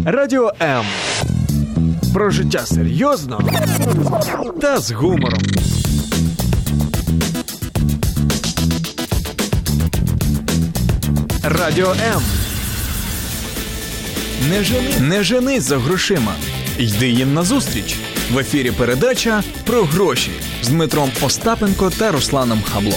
Радіо М. Про життя серйозно та з гумором. Радіо М. Не женись за грошима. Йди їм назустріч. В ефірі передача про гроші з Дмитром Остапенко та Русланом Хабло.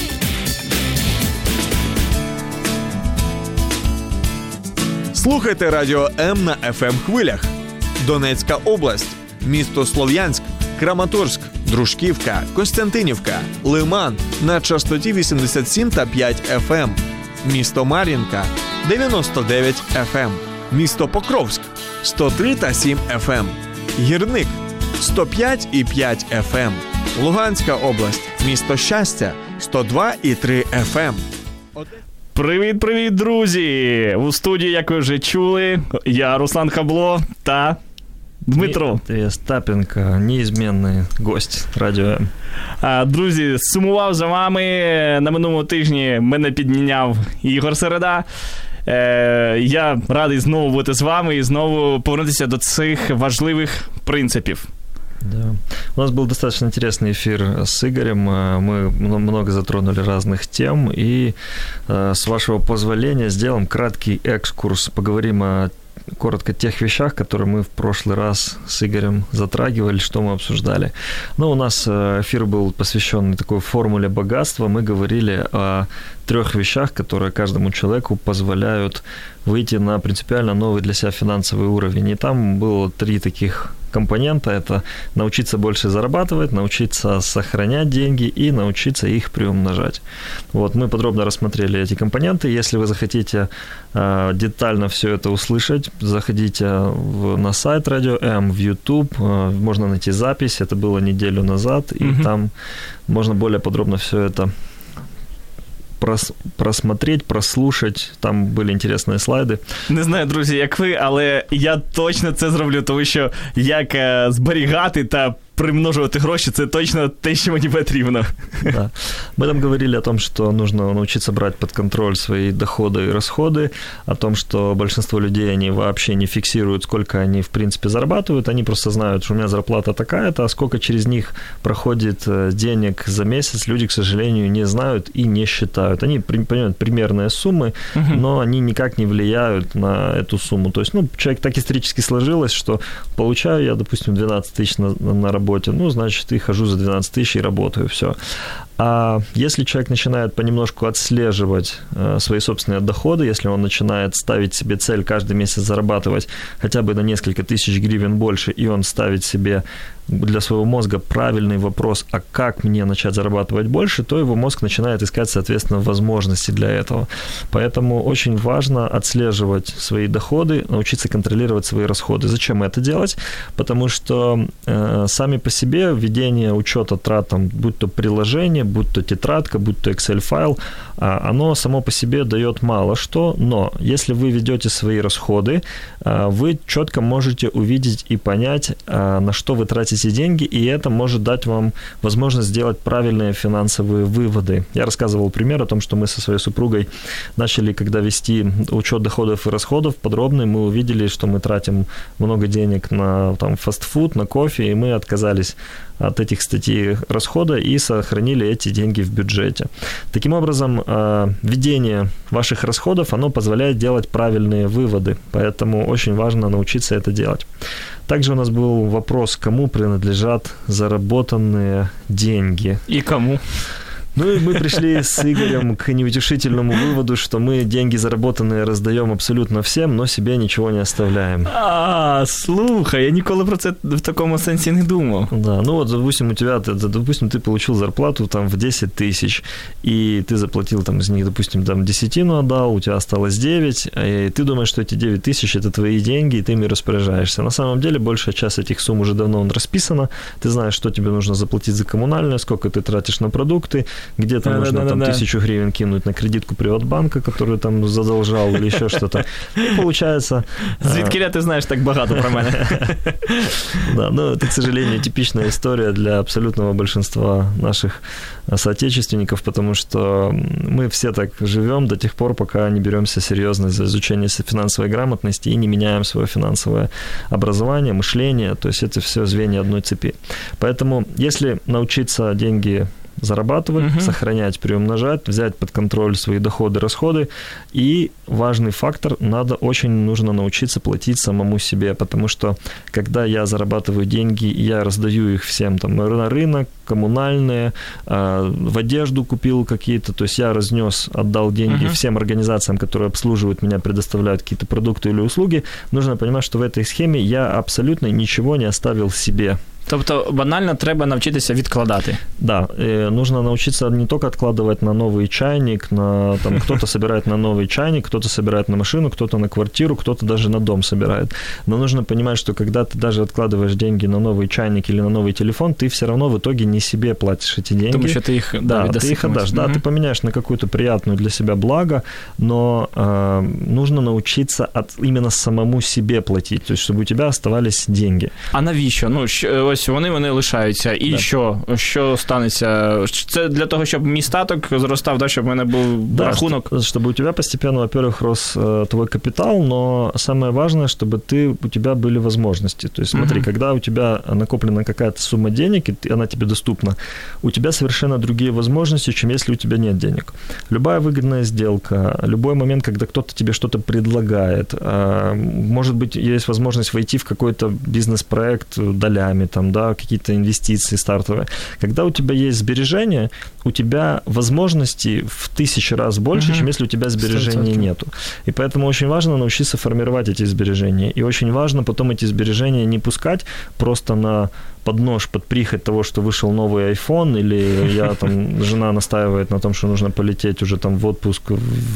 Слухайте Радіо М на FM-хвилях. Донецька область, місто Слов'янськ, Краматорськ, Дружківка, Костянтинівка, Лиман на частоті 87,5 FM. Місто Мар'їнка, 99 FM. Місто Покровськ, 103,7 FM. Гірник, 105,5 FM. Луганська область, місто Щастя, 102,3 FM. Привіт, друзі! У студії, як ви вже чули, я Руслан Хабло та Дмитро. Ти Остапенко, неізмінний гость Радіо М. Друзі, сумував за вами. На минулому тижні мене підняв Ігор Середа. Я радий знову бути з вами і знову повернутися до цих важливих принципів. Да. У нас был достаточно интересный эфир с Игорем. Мы много затронули разных тем. И, с вашего позволения, сделаем краткий экскурс. Поговорим коротко о тех вещах, которые мы в прошлый раз с Игорем затрагивали, что мы обсуждали. У нас эфир был посвящен такой формуле богатства. Мы говорили о 3 вещах, которые каждому человеку позволяют выйти на принципиально новый для себя финансовый уровень. И там было 3 таких компонента. Это научиться больше зарабатывать, научиться сохранять деньги и научиться их приумножать. Мы подробно рассмотрели эти компоненты. Если вы захотите детально все это услышать, заходите на сайт Радио М, в YouTube, можно найти запись, это было неделю назад, и там можно более подробно все это просмотреть, прослушать. Там були інтересні слайди. Не знаю, друзі, як ви, але я точно це зроблю, тому що як зберігати та примножувати гроші, це точно те, що мені потрібно. Да. Мы там говорили о том, что нужно научиться брать под контроль свои доходы и расходы, о том, что большинство людей, они вообще не фиксируют, сколько они, в принципе, зарабатывают, они просто знают, что у меня зарплата такая-то, а сколько через них проходит денег за месяц, люди, к сожалению, не знают и не считают. Они понимают примерные суммы, но они никак не влияют на эту сумму. То есть, человек так исторически сложилось, что получаю я, допустим, 12 000 на работе, значит, и хожу за 12 000 и работаю, все. А если человек начинает понемножку отслеживать свои собственные доходы, если он начинает ставить себе цель каждый месяц зарабатывать хотя бы на несколько тысяч гривен больше, и он ставит себе для своего мозга правильный вопрос, а как мне начать зарабатывать больше, то его мозг начинает искать, соответственно, возможности для этого. Поэтому очень важно отслеживать свои доходы, научиться контролировать свои расходы. Зачем это делать? Потому что сами по себе ведение учета трат, будь то приложение, будь то тетрадка, будь то Excel-файл, оно само по себе дает мало что, но если вы ведете свои расходы, вы четко можете увидеть и понять, на что вы тратите деньги, и это может дать вам возможность сделать правильные финансовые выводы. Я рассказывал пример о том, что мы со своей супругой начали, когда вести учет доходов и расходов подробный, мы увидели, что мы тратим много денег на фастфуд, на кофе, и мы отказались от этих статей расхода и сохранили эти деньги в бюджете. Таким образом, ведение ваших расходов, оно позволяет делать правильные выводы, поэтому очень важно научиться это делать. Также у нас был вопрос, кому принадлежат заработанные деньги. И кому? И мы пришли с Игорем к неутешительному выводу, что мы деньги заработанные раздаем абсолютно всем, но себе ничего не оставляем. Слухай, я ніколи про це в такому сенсі не думав. Да, допустим, ты получил зарплату в 10 000, и ты заплатил из них, допустим, десятину отдал, у тебя осталось 9, и ты думаешь, что эти 9 000 – это твои деньги, и ты ими распоряжаешься. На самом деле, большая часть этих сумм уже давно расписана, ты знаешь, что тебе нужно заплатить за коммунальное, сколько ты тратишь на продукты, где-то нужно там 1000 гривен кинуть на кредитку Приватбанка, которую там задолжал или еще что-то. И получается... Звідки ти знаєш так багато про мене? Да, но это, к сожалению, типичная история для абсолютного большинства наших соотечественников, потому что мы все так живем до тех пор, пока не беремся серьезно за изучение финансовой грамотности и не меняем свое финансовое образование, мышление, то есть это все звенья одной цепи. Поэтому если научиться деньги зарабатывать, сохранять, приумножать, взять под контроль свои доходы, расходы. И важный фактор, нужно научиться платить самому себе, потому что когда я зарабатываю деньги, я раздаю их всем там на рынок, коммунальные, в одежду купил какие-то, то есть я разнес, отдал деньги всем организациям, которые обслуживают меня, предоставляют какие-то продукты или услуги, нужно понимать, что в этой схеме я абсолютно ничего не оставил себе. Тобто банально треба навчитися відкладати. Да, нужно научиться не только откладывать на новый чайник, там кто-то собирает на новый чайник, кто-то собирает на машину, кто-то на квартиру, кто-то даже на дом собирает. Но нужно понимать, что когда ты даже откладываешь деньги на новый чайник или на новый телефон, ты все равно в итоге не себе платишь эти деньги. Потому что ты их, ты их отдашь. Да, ты поменяешь на какую-то приятную для себя благо, но нужно научиться именно самому себе платить, то есть чтобы у тебя оставались деньги. А навіщо? Ось вони лишаються. І що станеться? Це для того, щоб мій статок зростав, щоб в мене був рахунок? Чтобы у тебя постепенно, во-первых, рос твой капитал, но самое важное, чтобы у тебя были возможности. То есть смотри, когда у тебя накоплена какая-то сумма денег, и она тебе доступна, у тебя совершенно другие возможности, чем если у тебя нет денег. Любая выгодная сделка, любой момент, когда кто-то тебе что-то предлагает, может быть, есть возможность войти в какой-то бизнес-проект долями, там, да, какие-то инвестиции стартовые. Когда у тебя есть сбережения, у тебя возможностей в 1000 раз больше, чем если у тебя сбережений нету. И поэтому очень важно научиться формировать эти сбережения. И очень важно потом эти сбережения не пускать просто на поднож, под прихоть того, что вышел новый iPhone, или жена настаивает на том, что нужно полететь уже там в отпуск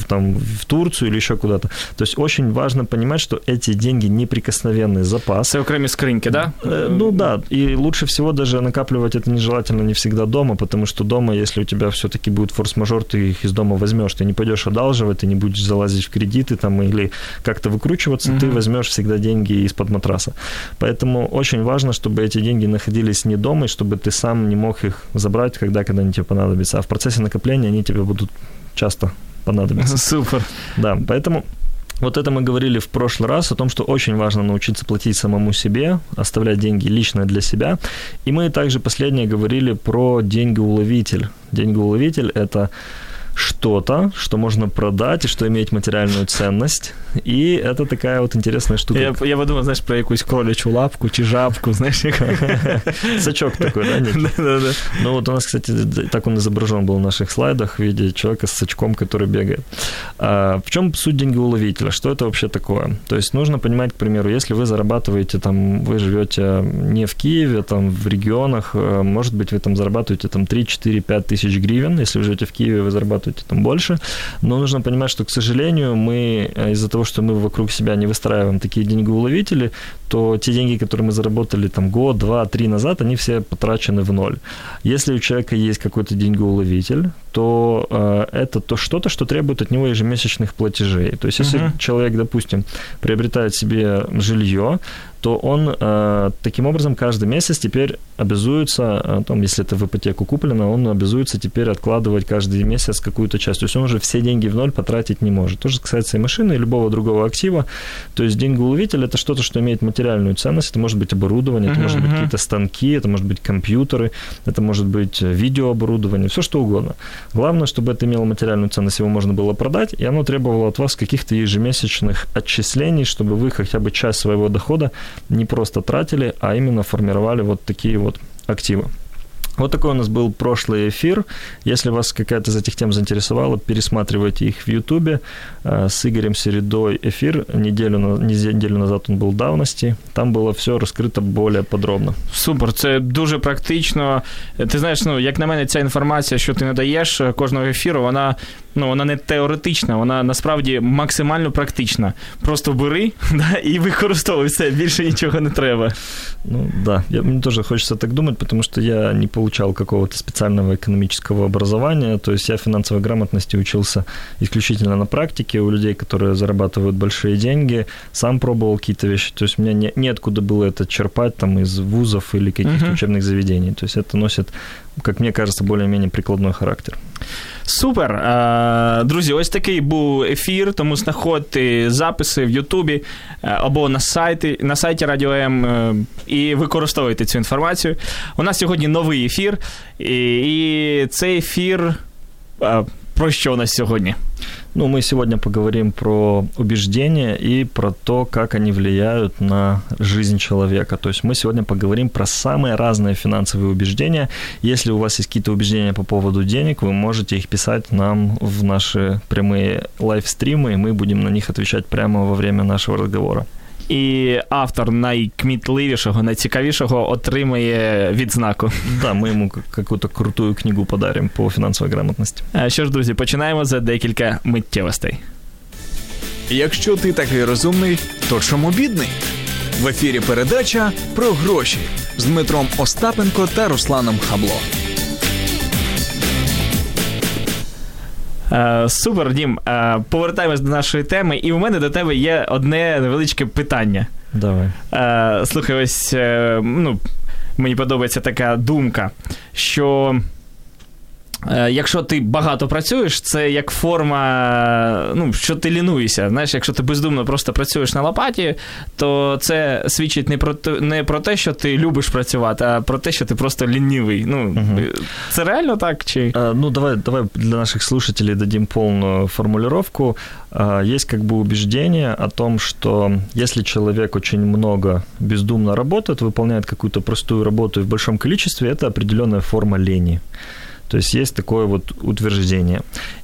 в Турцию или еще куда-то. То есть очень важно понимать, что эти деньги неприкосновенный запас. Это окремі скриньки, да? Да. И лучше всего даже накапливать это нежелательно не всегда дома, потому что дома, если у тебя все-таки будет форс-мажор, ты их из дома возьмешь, ты не пойдешь одалживать, ты не будешь залазить в кредиты там, или как-то выкручиваться, ты возьмешь всегда деньги из-под матраса. Поэтому очень важно, чтобы эти деньги находились не дома, и чтобы ты сам не мог их забрать, когда они тебе понадобятся. А в процессе накопления они тебе будут часто понадобиться. Супер. Да, поэтому вот это мы говорили в прошлый раз о том, что очень важно научиться платить самому себе, оставлять деньги лично для себя. И мы также последнее говорили про деньгоуловитель. Деньгоуловитель – это что-то, что можно продать и что имеет материальную ценность. И это такая вот интересная штука. Я подумал, знаешь, про якусь кроличью лапку чи жабку, знаешь. Сачок такой, да? Да. Ну вот у нас, кстати, так он изображен был в наших слайдах в виде человека с сачком, который бегает. В чем суть деньгоуловителя? Что это вообще такое? То есть нужно понимать, к примеру, если вы зарабатываете, там, вы живете не в Киеве, там, в регионах, может быть, вы там зарабатываете там 3, 4, 5 тысяч гривен. Если вы живете в Киеве, вы зарабатываете там больше. Но нужно понимать, что, к сожалению, мы из-за того, что мы вокруг себя не выстраиваем такие деньгоуловители, то те деньги, которые мы заработали там год, 2, 3 назад, они все потрачены в ноль. Если у человека есть какой-то деньгоуловитель, то это то что-то, что требует от него ежемесячных платежей. То есть если человек, допустим, приобретает себе жилье, то он таким образом каждый месяц теперь обязуется, там, если это в ипотеку куплено, он обязуется теперь откладывать каждый месяц какую-то часть. То есть он уже все деньги в ноль потратить не может. То же касается и машины, и любого другого актива. То есть деньгоуловитель – это что-то, что имеет материальную ценность. Это может быть оборудование, это может быть какие-то станки, это может быть компьютеры, это может быть видеооборудование, все что угодно. Главное, чтобы это имело материальную ценность, его можно было продать, и оно требовало от вас каких-то ежемесячных отчислений, чтобы вы хотя бы часть своего дохода не просто тратили, а именно формировали вот такие вот активы. Вот такой у нас был прошлый эфир. Если вас какая-то из этих тем заинтересовала, пересматривайте их в Ютубе. С Игорем Середой эфир. Неделю назад он был в давності. Там було все розкрито більш подробно. Супер, це дуже практично. Ти знаєш, як на мене, ця інформація, що ти надаєш кожного ефіру, вона вона не теоретична, вона насправді максимально практична. Просто бери, да, і використовуй все, більше нічого не треба. Ну да, мне тоже хочется так думать, потому что я не получал какого-то специального экономического образования, то есть я финансовой грамотности учился исключительно на практике у людей, которые зарабатывают большие деньги, сам пробовал какие-то вещи, то есть у меня неоткуда было это черпать там из вузов или каких-то учебных заведений, то есть это носит, как мне кажется, более-менее прикладной характер. Супер. Друзі, ось такий був ефір, тому знаходьте записи в Ютубі або на сайті Радіо М і використовуйте цю інформацію. У нас сьогодні новий ефір, і цей ефір... Про що у нас сьогодні? Ну, мы сегодня поговорим про убеждения и про то, как они влияют на жизнь человека. То есть мы сегодня поговорим про самые разные финансовые убеждения. Если у вас есть какие-то убеждения по поводу денег, вы можете их писать нам в наши прямые лайвстримы, и мы будем на них отвечать прямо во время нашего разговора. І автор найкмітливішого, найцікавішого отримає відзнаку. Да, ми йому какую-то крутую книгу подаримо по фінансовій грамотності. Що ж, друзі, починаємо за декілька миттєвостей. Якщо ти такий розумний, то чому бідний? В ефірі передача про гроші з Дмитром Остапенко та Русланом Хабло. Супер, Дім. Повертаємось до нашої теми, і у мене до тебе є одне невеличке питання. Давай. Слухай, ось, мені подобається така думка, що якщо ти багато працюєш, це як форма, що ти лінуєшся. Знаєш, якщо ти бездумно просто працюєш на лопаті, то це свідчить не про те, що ти любиш працювати, а про те, що ти просто лінивий. Це реально так? Чи? Давай для наших слушателей дадим полную формулировку. Есть как бы убеждение о том, что если человек очень много бездумно работает, выполняет какую-то простую работу в большом количестве, это определенная форма лени. То есть есть такое вот утверждение.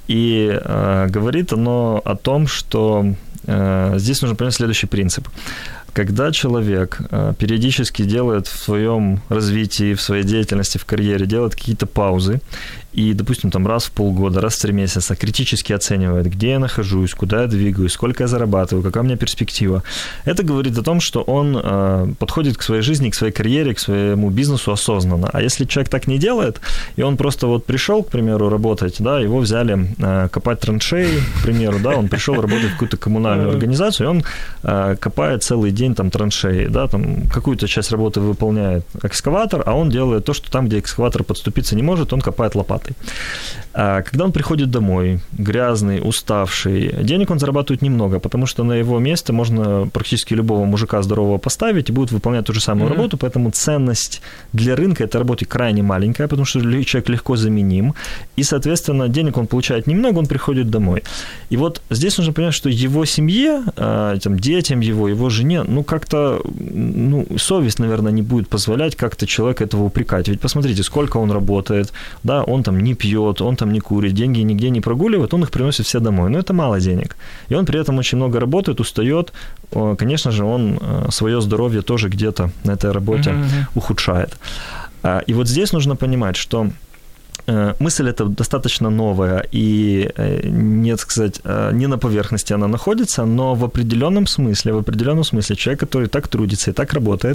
И говорит оно о том, что здесь нужно понять следующий принцип. Когда человек периодически делает в своем развитии, в своей деятельности, в карьере, делает какие-то паузы, и, допустим, там раз в полгода, раз в 3 месяца критически оценивает, где я нахожусь, куда я двигаюсь, сколько я зарабатываю, какая у меня перспектива, это говорит о том, что он подходит к своей жизни, к своей карьере, к своему бизнесу осознанно. А если человек так не делает, и он просто вот пришел, к примеру, работать, да, его взяли копать траншеи, к примеру, да, он пришел работать в какую-то коммунальную организацию, и он копает целый день там траншеи, да, там какую-то часть работы выполняет экскаватор, а он делает то, что там, где экскаватор подступиться не может, он копает лопатой. Когда он приходит домой, грязный, уставший, денег он зарабатывает немного, потому что на его место можно практически любого мужика здорового поставить и будет выполнять ту же самую работу, поэтому ценность для рынка этой работы крайне маленькая, потому что человек легко заменим, и, соответственно, денег он получает немного, он приходит домой. И вот здесь нужно понять, что его семье, детям его жене, как-то, совесть, наверное, не будет позволять как-то человека этого упрекать. Ведь посмотрите, сколько он работает, да, он там не пьет, он там не курит, деньги нигде не прогуливает, он их приносит все домой. Но это мало денег. И он при этом очень много работает, устает. Конечно же, он свое здоровье тоже где-то на этой работе ухудшает. И вот здесь нужно понимать, что мысль эта достаточно новая и, нет сказать, не на поверхности она находится, но в определенном смысле человек, который так трудится и так работает,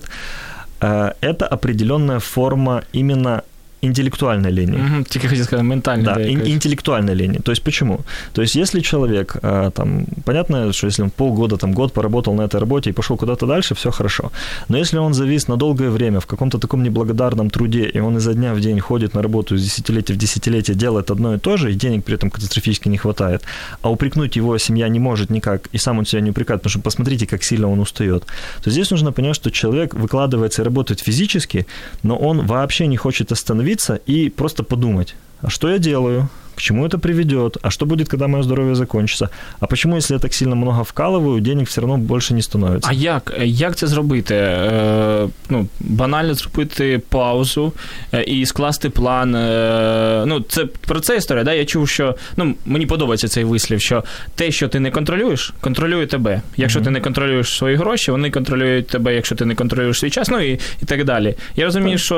это определенная форма именно интеллектуальной лени. Тільки хотів сказати, ментальной. Да, интеллектуальной лени. То есть почему? То есть если человек, понятно, что если он полгода, год поработал на этой работе и пошел куда-то дальше, все хорошо. Но если он завис на долгое время в каком-то таком неблагодарном труде, и он изо дня в день ходит на работу, из десятилетия в десятилетие делает одно и то же, и денег при этом катастрофически не хватает, а упрекнуть его семья не может никак, и сам он себя не упрекает, потому что посмотрите, как сильно он устает, то здесь нужно понять, что человек выкладывается и работает физически, но он вообще не хочет остановиться и просто подумать, а что я делаю, к чему это приведет, а что будет, когда мое здоровье закончится, а почему, если я так сильно много вкалываю, денег все равно больше не становится. А як це зробити? Банально зробити паузу і скласти план. Це про це історія, да? Я чув, що, мені подобається цей вислів, що те, що ти не контролюєш, контролює тебе. Якщо ти не контролюєш свої гроші, вони контролюють тебе, якщо ти не контролюєш свій час, і так далі. Я розумію, що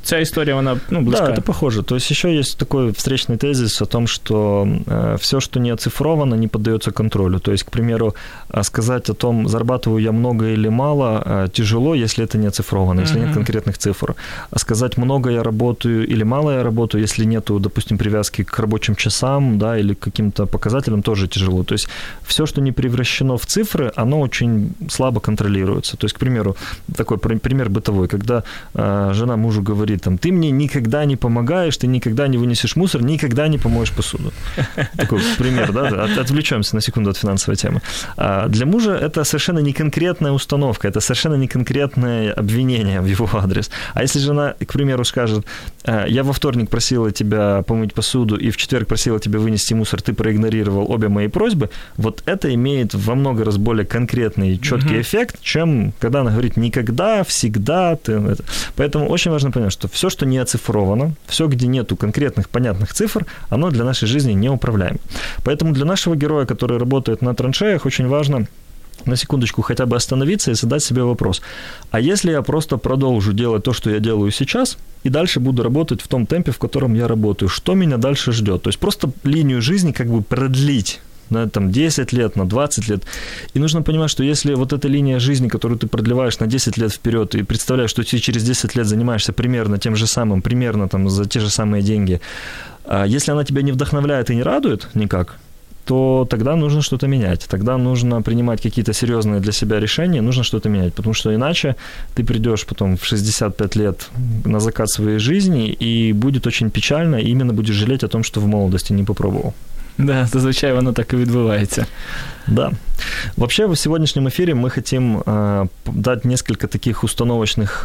ця історія, вона, близька. Да, это похоже. То есть еще есть такой встречный тезис о том, что все, что не оцифровано, не поддается контролю. То есть, к примеру, сказать о том, зарабатываю я много или мало, тяжело, если это не оцифровано, если нет конкретных цифр. А сказать, много я работаю или мало я работаю, если нету, допустим, привязки к рабочим часам, да, или к каким-то показателям, тоже тяжело. То есть все, что не превращено в цифры, оно очень слабо контролируется. То есть, к примеру, такой пример бытовой, когда жена мужу говорит, там, ты мне никогда не помогаешь, ты никогда не вынесешь мусор, никогда не помоешь посуду. Такой пример, да? Отвлечемся на секунду от финансовой темы. Для мужа это совершенно не конкретная установка, это совершенно не конкретное обвинение в его адрес. А если жена, к примеру, скажет, я во вторник просила тебя помыть посуду и в четверг просила тебя вынести мусор, ты проигнорировал обе мои просьбы, вот это имеет во много раз более конкретный, четкий эффект, чем когда она говорит никогда, всегда. Поэтому очень важно понять, что все, что не оцифровано, все, где нету конкретных, понятных цифр, оно для нашей жизни неуправляемо. Поэтому для нашего героя, который работает на траншеях, очень важно на секундочку хотя бы остановиться и задать себе вопрос. А если я просто продолжу делать то, что я делаю сейчас, и дальше буду работать в том темпе, в котором я работаю, что меня дальше ждет? То есть просто линию жизни как бы продлить на там, 10 лет, на 20 лет. И нужно понимать, что если вот эта линия жизни, которую ты продлеваешь на 10 лет вперед, и представляешь, что ты через 10 лет занимаешься примерно тем же самым, примерно там, за те же самые деньги, если она тебя не вдохновляет и не радует никак, то тогда нужно что-то менять. Тогда нужно принимать какие-то серьезные для себя решения, нужно что-то менять, потому что иначе ты придешь потом в 65 лет на закат своей жизни, и будет очень печально, и именно будешь жалеть о том, что в молодости не попробовал. Да, зазвичай воно так і відбувається. Да. Вообще, в сегодняшнем эфире мы хотим дать несколько таких установочных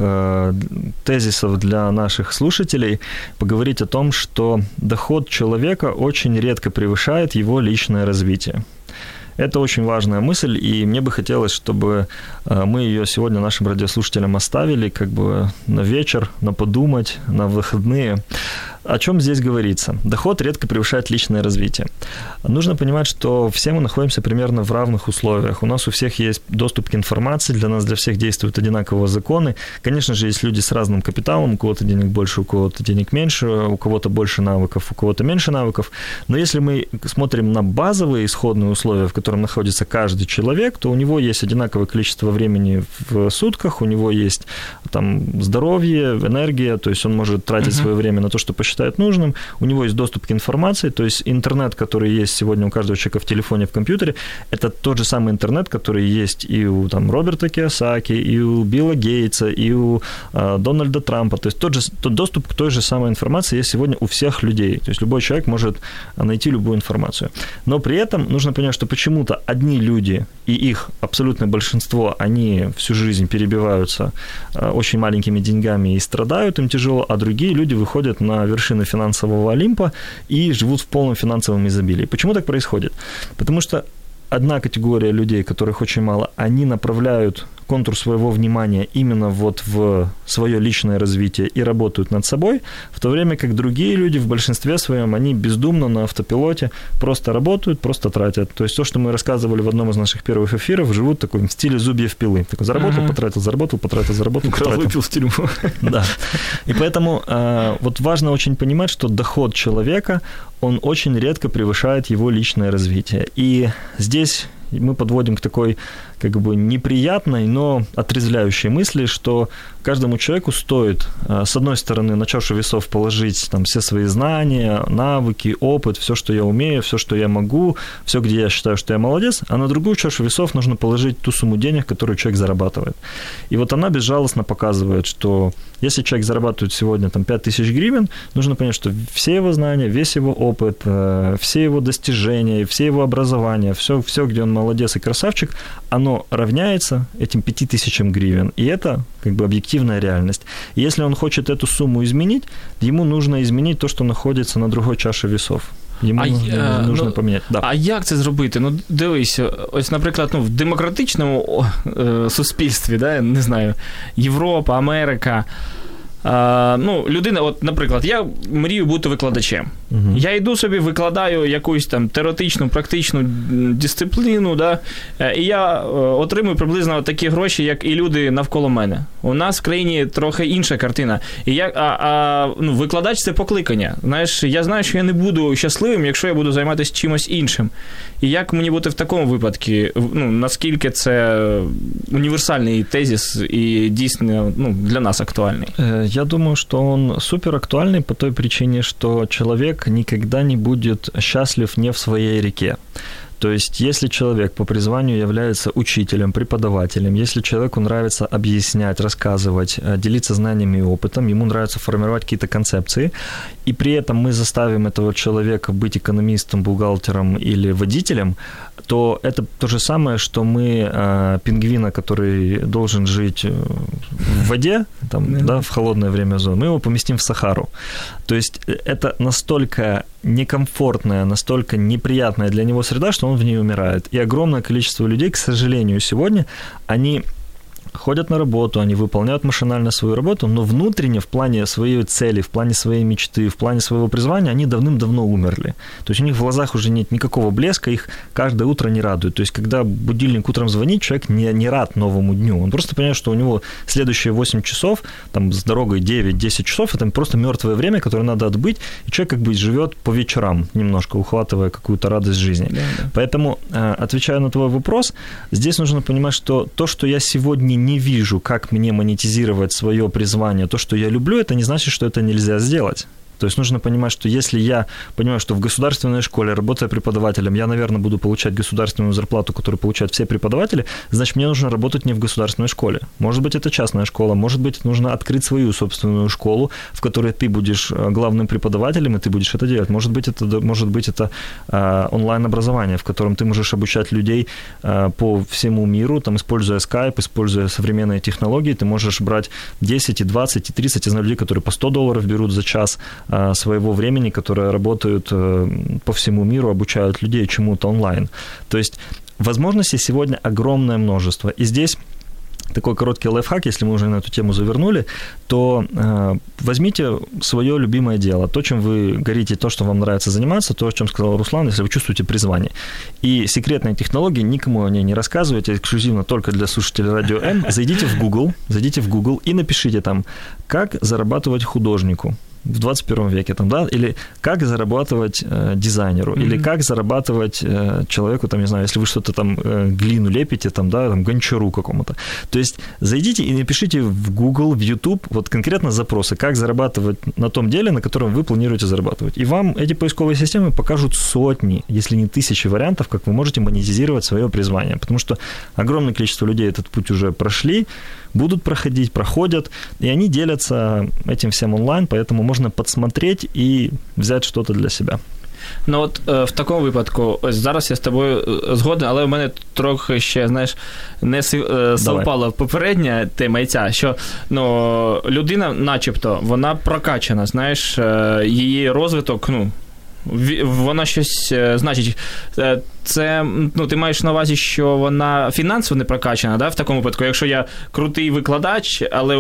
тезисов для наших слушателей, поговорить о том, что доход человека очень редко превышает его личное развитие. Это очень важная мысль, и мне бы хотелось, чтобы мы ее сегодня нашим радиослушателям оставили как бы на вечер, на подумать, на выходные. О чем здесь говорится? Доход редко превышает личное развитие. Нужно понимать, что все мы находимся примерно в равных условиях. У нас у всех есть доступ к информации, для нас, для всех действуют одинаковые законы. Конечно же, есть люди с разным капиталом, у кого-то денег больше, у кого-то денег меньше, у кого-то больше навыков, у кого-то меньше навыков. Но если мы смотрим на базовые исходные условия, в котором находится каждый человек, то у него есть одинаковое количество времени в сутках, у него есть там здоровье, энергия, то есть он может тратить свое время на то, что посчитает нужным, у него есть доступ к информации, то есть интернет, который есть сегодня у каждого человека в телефоне, в компьютере, это тот же самый интернет, который есть и у там, Роберта Кийосаки, и у Билла Гейтса, и у Дональда Трампа, то есть тот доступ к той же самой информации есть сегодня у всех людей, то есть любой человек может найти любую информацию. Но при этом нужно понять, что почему-то одни люди, и их абсолютное большинство, они всю жизнь перебиваются очень маленькими деньгами и страдают, им тяжело, а другие люди выходят на вершину финансового Олимпа и живут в полном финансовом изобилии. Почему так происходит? Потому что одна категория людей, которых очень мало, они направляют контур своего внимания именно вот в свое личное развитие и работают над собой, в то время как другие люди в большинстве своем, они бездумно на автопилоте просто работают, просто тратят. То есть то, что мы рассказывали в одном из наших первых эфиров, живут такой в стиле зубьев пилы. Такой заработал, потратил, заработал, потратил, заработал, потратил. Выпил в тюрьму. Да. И поэтому вот важно очень понимать, что доход человека, он очень редко превышает его личное развитие. И здесь мы подводим к такой как бы неприятной, но отрезвляющей мысли, что каждому человеку стоит, с одной стороны, на чашу весов положить там все свои знания, навыки, опыт, все, что я умею, все, что я могу, все, где я считаю, что я молодец, а на другую чашу весов нужно положить ту сумму денег, которую человек зарабатывает. И вот она безжалостно показывает, что если человек зарабатывает сегодня там 5000 гривен, нужно понять, что все его знания, весь его опыт, все его достижения, все его образование, все, где он молодец и красавчик, оно равняется этим 5000 гривен. И это как бы объективная реальность. И если он хочет эту сумму изменить, ему нужно изменить то, что находится на другой чаше весов. Йому нужно поміняти. Да. А як це зробити? Ну, дивись, ось, наприклад, в демократичному суспільстві, да, не знаю, Європа, Америка, людина, от, наприклад, я мрію бути викладачем. Я йду собі, викладаю якусь там теоретичну, практичну дисципліну, да, і я отримую приблизно такі гроші, як і люди навколо мене. У нас в країні трохи інша картина. І викладач – це покликання. Знаєш, я знаю, що я не буду щасливим, якщо я буду займатися чимось іншим. І як мені бути в такому випадку? Наскільки це універсальний тезис і дійсно для нас актуальний? Я думаю, что он супер актуальный по той причине, что человек никогда не будет счастлив не в своей реке. То есть, если человек по призванию является учителем, преподавателем, если человеку нравится объяснять, рассказывать, делиться знаниями и опытом, ему нравится формировать какие-то концепции, и при этом мы заставим этого человека быть экономистом, бухгалтером или водителем, то это то же самое, что мы пингвина, который должен жить в воде, в холодное время зоны, мы его поместим в Сахару. То есть это настолько некомфортная, настолько неприятная для него среда, что он в ней умирает. И огромное количество людей, к сожалению, сегодня, они ходят на работу, они выполняют машинально свою работу, но внутренне, в плане своей цели, в плане своей мечты, в плане своего призвания, они давным-давно умерли. То есть у них в глазах уже нет никакого блеска, их каждое утро не радует. То есть когда будильник утром звонит, человек не рад новому дню. Он просто понимает, что у него следующие 8 часов, с дорогой 9-10 часов, это просто мертвое время, которое надо отбыть, и человек живет по вечерам, немножко ухватывая какую-то радость жизни. Да. Поэтому, отвечая на твой вопрос, здесь нужно понимать, что то, что я сегодня не вижу, как мне монетизировать свое призвание, то, что я люблю, это не значит, что это нельзя сделать. То есть нужно понимать, что если я понимаю, что в государственной школе, работая преподавателем, я, наверное, буду получать государственную зарплату, которую получают все преподаватели, значит, мне нужно работать не в государственной школе. Может быть, это частная школа, может быть, нужно открыть свою собственную школу, в которой ты будешь главным преподавателем, и ты будешь это делать. Может быть, это онлайн-образование, в котором ты можешь обучать людей по всему миру, используя Skype, используя современные технологии, ты можешь брать 10, 20, 30, я знаю людей, которые по $100 берут за час своего времени, которые работают по всему миру, обучают людей чему-то онлайн. То есть возможностей сегодня огромное множество. И здесь такой короткий лайфхак, если мы уже на эту тему завернули, то возьмите свое любимое дело, то, чем вы горите, то, что вам нравится заниматься, то, о чем сказал Руслан, если вы чувствуете призвание. И секретные технологии, никому о ней не рассказывайте, эксклюзивно только для слушателей Радио М. Зайдите в Google и напишите там, как зарабатывать художнику в 21 веке, или как зарабатывать дизайнеру, или как зарабатывать человеку, не знаю, если вы что-то глину лепите, гончару какому-то. То есть зайдите и напишите в Google, в YouTube, вот конкретно запросы, как зарабатывать на том деле, на котором вы планируете зарабатывать. И вам эти поисковые системы покажут сотни, если не тысячи вариантов, как вы можете монетизировать свое призвание. Потому что огромное количество людей этот путь уже прошли, будут проходить, проходят, и они делятся этим всем онлайн, поэтому можно подсмотреть и взять что-то для себя. В такому випадку, ось зараз я з тобою згоден, але в мене трохи ще, не совпала попередня тема і ця, що людина начебто, вона прокачана, її розвиток, вона щось значить. Це, ти маєш на увазі, що вона фінансово не прокачана, да, в такому випадку, якщо я крутий викладач, але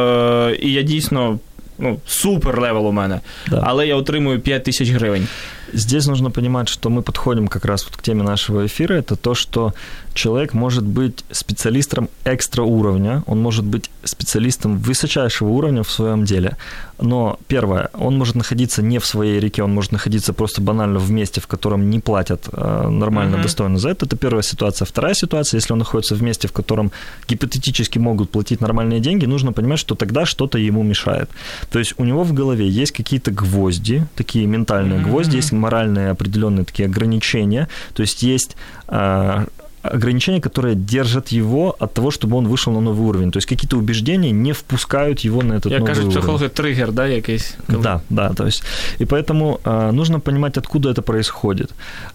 і я дійсно супер левел у мене, да. Але я отримую 5 тисяч гривень. Здесь нужно понимать, что мы подходим как раз к теме нашего эфира, это то, что человек может быть специалистом экстра-уровня, он может быть специалистом высочайшего уровня в своем деле, но первое, он может находиться не в своей реке, он может находиться просто банально в месте, в котором не платят нормально, достойно за это первая ситуация. Вторая ситуация, если он находится в месте, в котором гипотетически могут платить нормальные деньги, нужно понимать, что тогда что-то ему мешает. То есть у него в голове есть какие-то гвозди, такие ментальные гвозди, есть моральные определенные такие ограничения, то есть есть ограничения, которые держат его от того, чтобы он вышел на новый уровень. То есть какие-то убеждения не впускают его на этот новый уровень. Я кажу, психологи, триггер, да, якийсь? Да, то есть, и поэтому нужно понимать, откуда это происходит.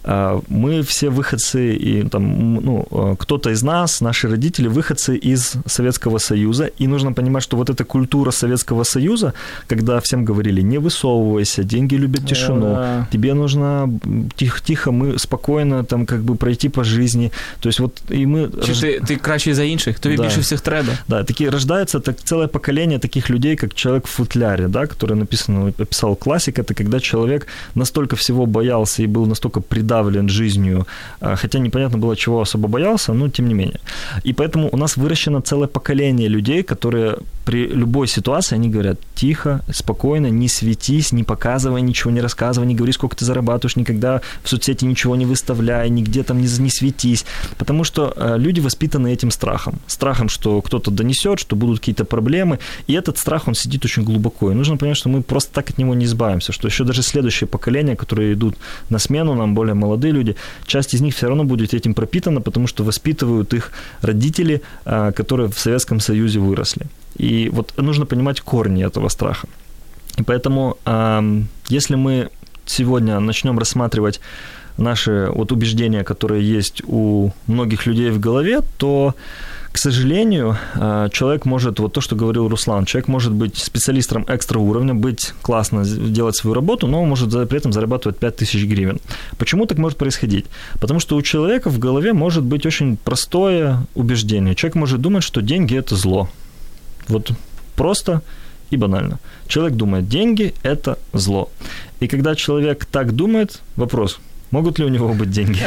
Мы все выходцы, и кто-то из нас, наши родители, выходцы из Советского Союза, и нужно понимать, что вот эта культура Советского Союза, когда всем говорили, не высовывайся, деньги любят тишину, тебе нужно тихо, спокойно пройти по жизни. То есть вот и мы... Чи ти кращий за інших? Тобі більше всіх треба? Да, таки рождается целое поколение таких людей, как человек в футляре, да, который описал классик. Это когда человек настолько всего боялся и был настолько придавлен жизнью, хотя непонятно было, чего особо боялся, но тем не менее. И поэтому у нас выращено целое поколение людей, которые при любой ситуации, они говорят: тихо, спокойно, не светись, не показывай ничего, не рассказывай, не говори, сколько ты зарабатываешь, никогда в соцсети ничего не выставляй, нигде там не светись. Потому что люди воспитаны этим страхом. Страхом, что кто-то донесет, что будут какие-то проблемы. И этот страх, он сидит очень глубоко. И нужно понять, что мы просто так от него не избавимся, что еще даже следующее поколение, которые идут на смену, нам более молодые люди, часть из них все равно будет этим пропитана, потому что воспитывают их родители, которые в Советском Союзе выросли. И вот нужно понимать корни этого страха. И поэтому, если мы сегодня начнем рассматривать наши вот убеждения, которые есть у многих людей в голове, то, к сожалению, человек может, вот то, что говорил Руслан, человек может быть специалистом экстра уровня, быть классно, делать свою работу, но он может при этом зарабатывать 5000 гривен. Почему так может происходить? Потому что у человека в голове может быть очень простое убеждение. Человек может думать, что деньги – это зло. Вот просто и банально. Человек думает, деньги – это зло. И когда человек так думает, вопрос – могут ли у него бути деньги?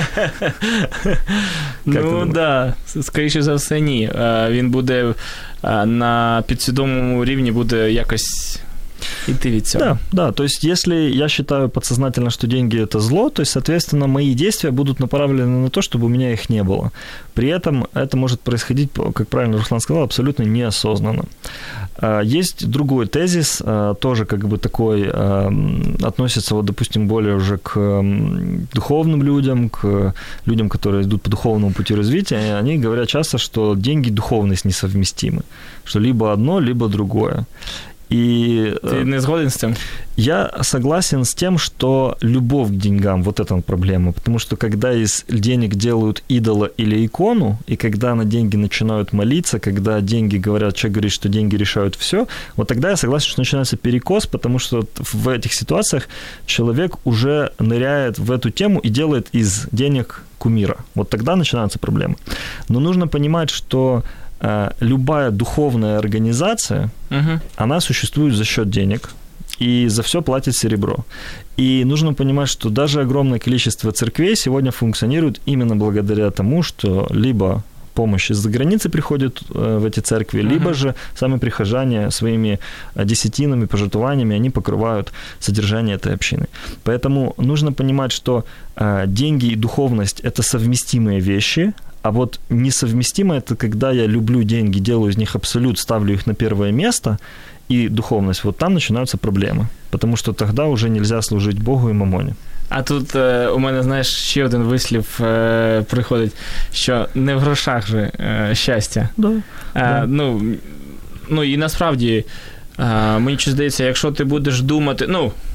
Ну, да, скоріше за все, ні. Він буде на підсвідомому рівні буде якось идти від цього. Да, то есть если я считаю подсознательно, что деньги – это зло, то есть, соответственно, мои действия будут направлены на то, чтобы у меня их не было. При этом это может происходить, как правильно Руслан сказал, абсолютно неосознанно. Есть другой тезис, тоже как бы такой, относится, вот, допустим, более уже к духовным людям, к людям, которые идут по духовному пути развития, и они говорят часто, что деньги и духовность несовместимы, что либо одно, либо другое. И ты не сгоден с тем? Я согласен с тем, что любовь к деньгам – вот это проблема. Потому что когда из денег делают идола или икону, и когда на деньги начинают молиться, когда деньги говорят, человек говорит, что деньги решают все, вот тогда я согласен, что начинается перекос, потому что в этих ситуациях человек уже ныряет в эту тему и делает из денег кумира. Вот тогда начинаются проблемы. Но нужно понимать, что любая духовная организация, она существует за счет денег, и за все платит серебро. И нужно понимать, что даже огромное количество церквей сегодня функционирует именно благодаря тому, что либо помощь из-за границы приходит в эти церкви, либо же сами прихожане своими десятинами, пожертвованиями, они покрывают содержание этой общины. Поэтому нужно понимать, что деньги и духовность – это совместимые вещи, а вот несовместимо – это когда я люблю деньги, делаю из них абсолют, ставлю их на первое место, и духовность, вот там начинаются проблемы, потому что тогда уже нельзя служить Богу і мамоні. А тут у мене, знаєш, ще один вислів приходить, що не в грошах же щастя. Да. Ну, і насправді, мені здається, якщо ти будеш думати,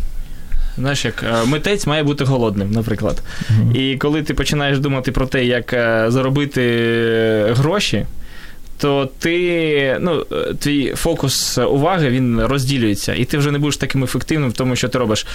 знаєш, як митець має бути голодним, наприклад. І коли ти починаєш думати про те, як заробити гроші, то твій фокус уваги, він розділюється, і ти вже не будеш таким ефективним в тому, що ти робиш.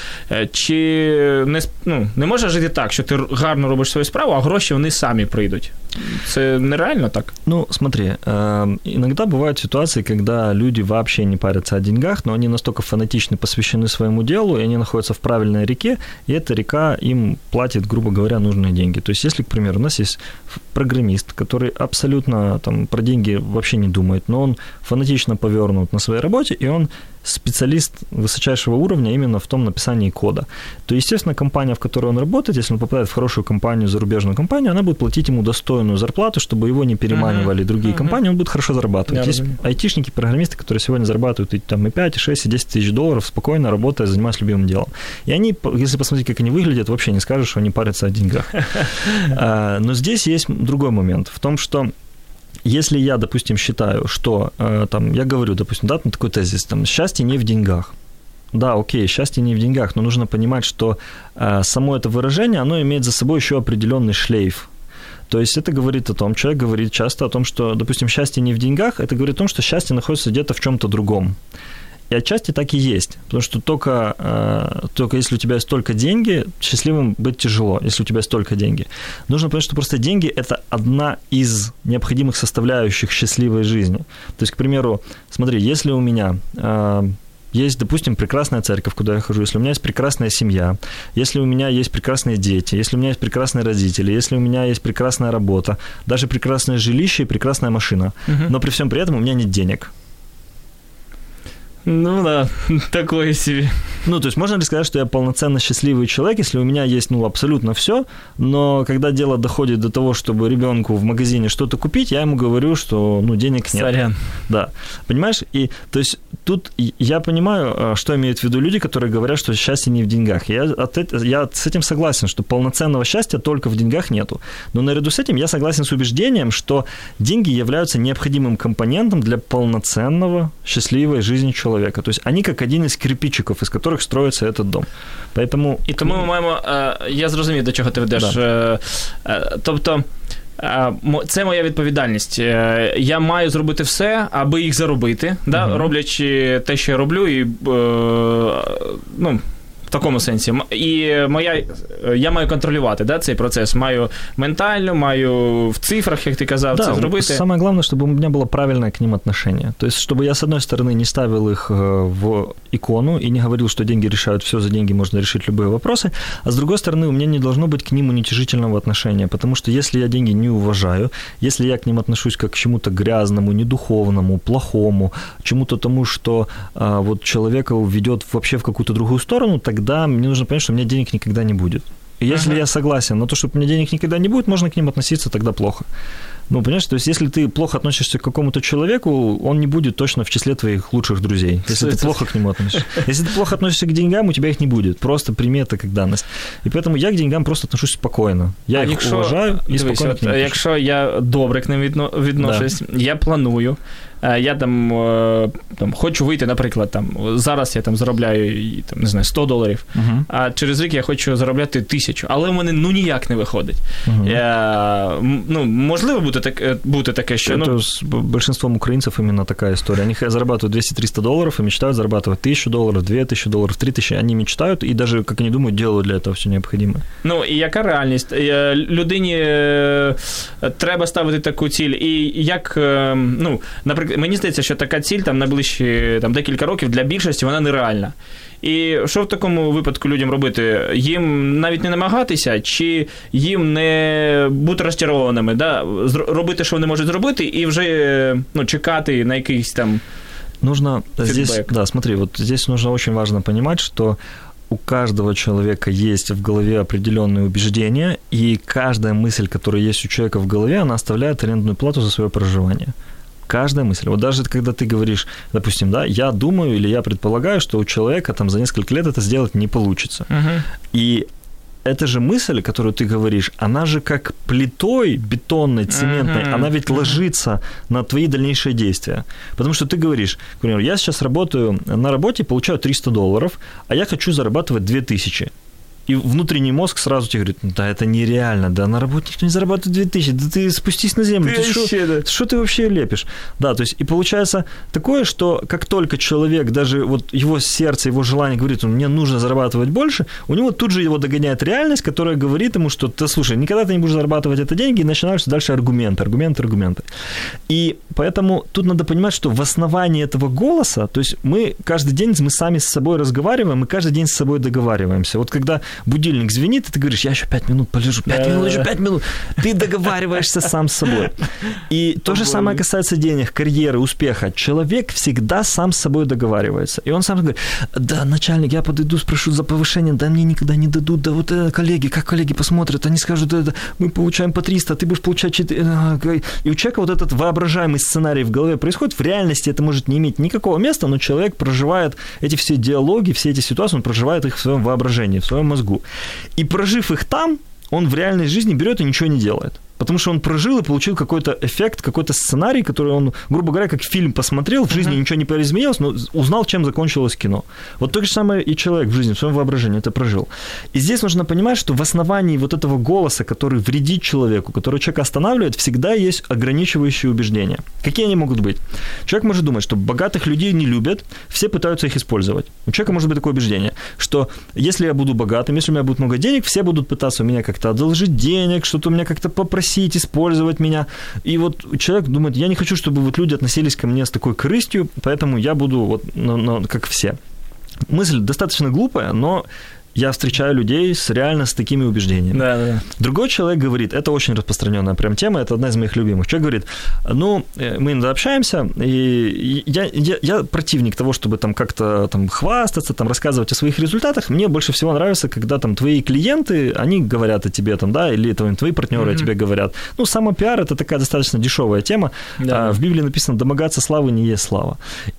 Чи не може жити так, що ти гарно робиш свою справу, а гроші вони самі прийдуть? Це нереально так? Ну, смотри, иногда бывают ситуации, когда люди вообще не парятся о деньгах, но они настолько фанатично посвящены своему делу, и они находятся в правильной реке, и эта река им платит, грубо говоря, нужные деньги. То есть, если, к примеру, у нас есть программист, который абсолютно про деньги вообще не думает, но он фанатично повернут на своей работе, и он специалист высочайшего уровня именно в том написании кода, то, естественно, компания, в которой он работает, если он попадает в хорошую компанию, зарубежную компанию, она будет платить ему достойную зарплату, чтобы его не переманивали другие компании, он будет хорошо зарабатывать. Есть айтишники, программисты, которые сегодня зарабатывают и 5, и 6, и 10 тысяч долларов, спокойно работая, занимаясь любимым делом. И они, если посмотреть, как они выглядят, вообще не скажешь, что они парятся о деньгах. Но здесь есть другой момент в том, что если я, допустим, считаю, что, я говорю, допустим, такой тезис, счастье не в деньгах. Да, окей, счастье не в деньгах, но нужно понимать, что само это выражение, оно имеет за собой еще определенный шлейф. То есть это говорит о том, человек говорит часто о том, что, допустим, счастье не в деньгах, это говорит о том, что счастье находится где-то в чем-то другом. И отчасти так и есть. Потому что только если у тебя есть только деньги, счастливым быть тяжело, если у тебя есть только деньги. Нужно понять, что просто деньги – это одна из необходимых составляющих счастливой жизни. То есть, к примеру, смотри, если у меня есть, допустим, прекрасная церковь, куда я хожу, если у меня есть прекрасная семья, если у меня есть прекрасные дети, если у меня есть прекрасные родители, если у меня есть прекрасная работа, даже прекрасное жилище и прекрасная машина, но при всем при этом у меня нет денег. Ну да, такое себе. Ну, то есть можно ли сказать, что я полноценно счастливый человек, если у меня есть, абсолютно все, но когда дело доходит до того, чтобы ребенку в магазине что-то купить, я ему говорю, что, денег нет. Сорян. Да, понимаешь? И, то есть тут я понимаю, что имеют в виду люди, которые говорят, что счастье не в деньгах. Я с этим согласен, что полноценного счастья только в деньгах нету. Но наряду с этим я согласен с убеждением, что деньги являются необходимым компонентом для полноценного, счастливой жизни человека. То есть они как один из кирпичиков, из которых строится этот дом. Поэтому... І тому ми маємо... Я зрозумів, до чого ти ведеш. Да. Тобто, це моя відповідальність. Я маю зробити все, аби їх заробити, да? Роблячи те, що я роблю, і... В такому сенсі. І я маю контролювати, да, цей процес. Маю ментально, маю в цифрах, як ти казав, це зробити. Самое главное, чтобы у меня было правильное к ним отношение. То есть, чтобы я, с одной стороны, не ставил их в икону и не говорил, что деньги решают все, за деньги можно решить любые вопросы, а с другой стороны, у меня не должно быть к ним уничижительного отношения, потому что если я деньги не уважаю, если я к ним отношусь как к чему-то грязному, недуховному, плохому, чему-то тому, что человека ведет вообще в какую-то другую сторону, тогда мне нужно понять, что у меня денег никогда не будет. И если я согласен на то, что у меня денег никогда не будет, можно к ним относиться тогда плохо. Понимаешь, то есть если ты плохо относишься к какому-то человеку, он не будет точно в числе твоих лучших друзей, если ты плохо к нему относишься. Если ты плохо относишься к деньгам, у тебя их не будет. Просто прими это как данность. И поэтому я к деньгам просто отношусь спокойно. Я їх уважаю і спокійно к ним. Якщо я добре к ним відношусь, я планую, я там хочу вийти, наприклад, зараз я заробляю $100, а через рік я хочу заробляти 1000, але в мене ніяк не виходить. Можливо бути таке, що... Это с большинством украинцев именно такая история. Они зарабатывают $200-300 и мечтают зарабатывать $1000, $2000, $3000. Они мечтают и даже, как они думают, делают для этого все необходимое. І яка реальність? Людині треба ставити таку ціль. І як, наприклад, мені здається, що така ціль найближчі декілька років для більшості вона нереальна. І що в такому випадку людям робити? Їм навіть не намагатися, чи їм не бути розчарованими, да? Робити, що вони можуть зробити, і вже чекати на якийсь нужно фидбэк. Здесь, да, смотри, вот здесь нужно очень важно понимать, что у каждого человека есть в голове определенные убеждения, и каждая мысль, которая есть у человека в голове, она оставляет арендную плату за свое проживание. Каждая мысль. Вот даже когда ты говоришь, допустим, да, я думаю или я предполагаю, что у человека за несколько лет это сделать не получится. И эта же мысль, которую ты говоришь, она же как плитой бетонной, цементной, она ведь ложится на твои дальнейшие действия. Потому что ты говоришь, к примеру, я сейчас работаю на работе, получаю $300, а я хочу зарабатывать 2000. И внутренний мозг сразу тебе говорит, да это нереально, да на работе никто не зарабатывает 2000, да ты спустись на землю, что ты вообще лепишь? Да, то есть и получается такое, что как только человек, даже вот его сердце, его желание говорит, мне нужно зарабатывать больше, у него тут же его догоняет реальность, которая говорит ему, что ты, слушай, никогда ты не будешь зарабатывать это деньги, и начинаются дальше аргументы. И поэтому тут надо понимать, что в основании этого голоса, то есть мы каждый день, мы сами с собой разговариваем, мы каждый день с собой договариваемся. Вот когда будильник звенит, и ты говоришь, я еще 5 минут полежу, 5 минут, ты договариваешься сам с собой. И то же самое касается денег, карьеры, успеха. Человек всегда сам с собой договаривается. И он сам говорит, да, начальник, я подойду, спрошу за повышение, да мне никогда не дадут, да вот коллеги, как коллеги посмотрят, они скажут, мы получаем по 300, ты будешь получать 4. И у человека вот этот воображаемый сценарий в голове происходит, в реальности это может не иметь никакого места, но человек проживает эти все диалоги, все эти ситуации, он проживает их в своем воображении, в своем мозгу. И прожив их там, он в реальной жизни берет и ничего не делает. потому что он прожил и получил какой-то эффект, какой-то сценарий, который он, грубо говоря, как фильм посмотрел, в жизни ничего не изменилось, но узнал, чем закончилось кино. Вот то же самое и человек в жизни, в своем воображении это прожил. И здесь нужно понимать, что в основании вот этого голоса, который вредит человеку, который человека останавливает, всегда есть ограничивающие убеждения. Какие они могут быть? Человек может думать, что богатых людей не любят, все пытаются их использовать. У человека может быть такое убеждение, что если я буду богатым, если у меня будет много денег, все будут пытаться у меня как-то одолжить денег, что-то у меня как-то попросить, использовать меня. И вот человек думает, я не хочу, чтобы вот люди относились ко мне с такой корыстью, поэтому я буду вот как все. Мысль достаточно глупая, но я встречаю людей реально с такими убеждениями. Да. Другой человек говорит, это очень распространенная прям тема, это одна из моих любимых. Человек говорит, мы иногда общаемся, и я противник того, чтобы там как-то там хвастаться, там рассказывать о своих результатах. Мне больше всего нравится, когда там твои клиенты, они говорят о тебе там, да, или твои партнеры о тебе говорят. Самопиар – это такая достаточно дешевая тема. Да. В Библии написано, домогаться славы не есть слава.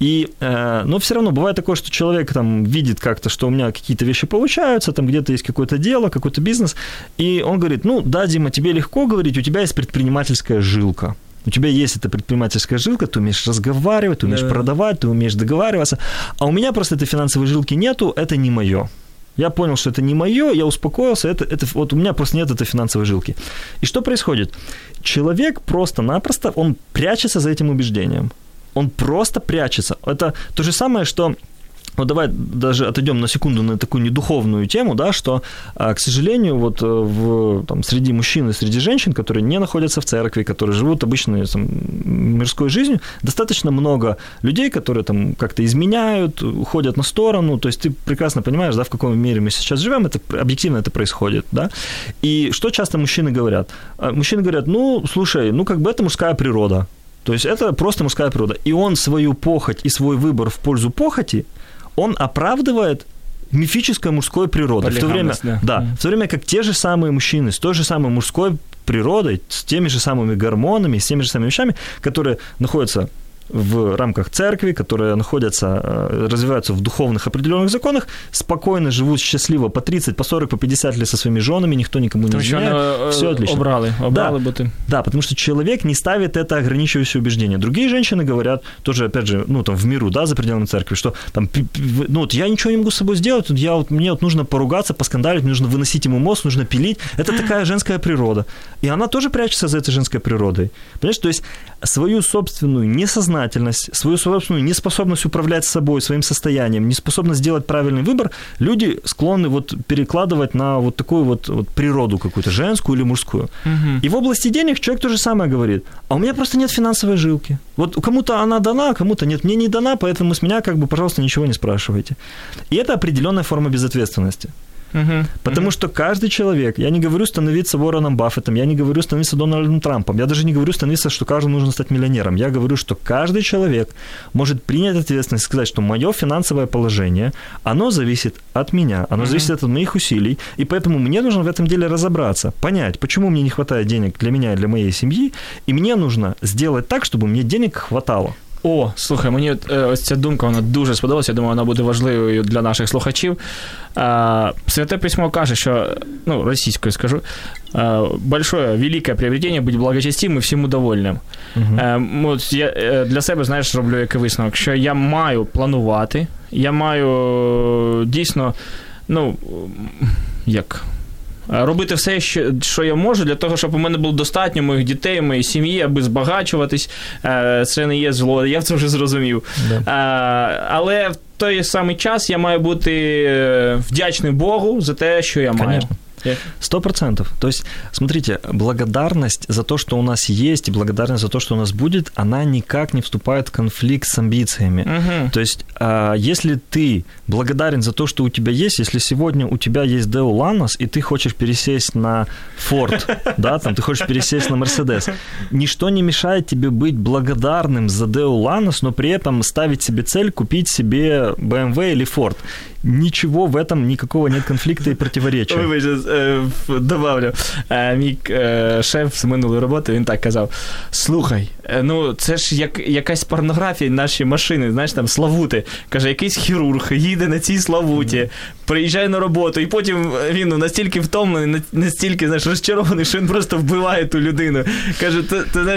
Но все равно бывает такое, что человек там видит как-то, что у меня какие-то вещи получаются, там где-то есть какое-то дело, какой-то бизнес, и он говорит, да, Дима, тебе легко говорить, у тебя есть предпринимательская жилка. У тебя есть эта предпринимательская жилка, ты умеешь разговаривать, ты умеешь продавать, ты умеешь договариваться, а у меня просто этой финансовой жилки нету, это не моё. Я понял, что это не моё, я успокоился, это вот у меня просто нет этой финансовой жилки. И что происходит? Человек просто-напросто, он прячется за этим убеждением. Он просто прячется. Это то же самое, что... Вот давай даже отойдем на секунду на такую недуховную тему, да, что, к сожалению, вот среди мужчин и среди женщин, которые не находятся в церкви, которые живут обычной мирской жизнью, достаточно много людей, которые там как-то изменяют, уходят на сторону, то есть ты прекрасно понимаешь, да, в каком мире мы сейчас живем, это объективно это происходит, да, и что часто мужчины говорят? Мужчины говорят, слушай, как бы это мужская природа, то есть это просто мужская природа, и он свою похоть и свой выбор в пользу похоти, он оправдывает мифической мужской природой. В то время как те же самые мужчины с той же самой мужской природой, с теми же самыми гормонами, с теми же самыми вещами, которые находятся в рамках церкви, которые развиваются в духовных определенных законах, спокойно живут счастливо по 30, по 40, по 50 лет со своими женами, никто никому не изменяет. Все отлично. Обрали бути. Да, потому что человек не ставит это ограничивающее убеждение. Другие женщины говорят, тоже, опять же, там в миру, да, за пределами церкви, что там, я ничего не могу с собой сделать, мне нужно поругаться, поскандалить, мне нужно выносить ему мозг, нужно пилить. Это такая женская природа. И она тоже прячется за этой женской природой. Понимаешь, то есть свою собственную несознательность, свою собственную неспособность управлять собой, своим состоянием, неспособность сделать правильный выбор, люди склонны перекладывать на вот такую вот природу какую-то, женскую или мужскую. Угу. И в области денег человек то же самое говорит. А у меня просто нет финансовой жилки. Вот кому-то она дана, а кому-то нет. Мне не дана, поэтому с меня, пожалуйста, ничего не спрашивайте. И это определенная форма безответственности. Потому что каждый человек, я не говорю становиться Уорреном Баффетом, я не говорю становиться Дональдом Трампом, я даже не говорю становиться, что каждому нужно стать миллионером. Я говорю, что каждый человек может принять ответственность, сказать, что мое финансовое положение, оно зависит от меня, оно зависит от моих усилий, и поэтому мне нужно в этом деле разобраться, понять, почему мне не хватает денег для меня и для моей семьи, и мне нужно сделать так, чтобы мне денег хватало. О, слухай, мені ось ця думка, вона дуже сподобалася, я думаю, вона буде важливою для наших слухачів. Святе письмо каже, що, російською скажу, большое, великое приобретение быть благочестивым и всему довольним. От я для себе, знаєш, роблю який висновок, що я маю планувати, я маю дійсно, робити все, що я можу, для того, щоб у мене було достатньо моїх дітей, моєї сім'ї, аби збагачуватись. Це не є зло, я це вже зрозумів. Да. Але в той самий час я маю бути вдячним Богу за те, що я маю. 100%. То есть, смотрите, благодарность за то, что у нас есть, и благодарность за то, что у нас будет, она никак не вступает в конфликт с амбициями. То есть, если ты благодарен за то, что у тебя есть, если сегодня у тебя есть Део Ланос, и ты хочешь пересесть на Ford, да, там, ты хочешь пересесть на Mercedes, ничто не мешает тебе быть благодарным за Део Ланос, но при этом ставить себе цель купить себе BMW или Ford. Ничего в этом, никакого нет конфликта и противоречия. Ой, добавлю. Мій шеф з минулої роботи, він так казав: слухай, це ж якась порнографія наші машини, знаєш, там Славути. Каже, якийсь хірург їде на цій Славуті, приїжджає на роботу, і потім він настільки втомлений, настільки, знаєш, розчарований, що він просто вбиває ту людину. Каже, ти знаєш,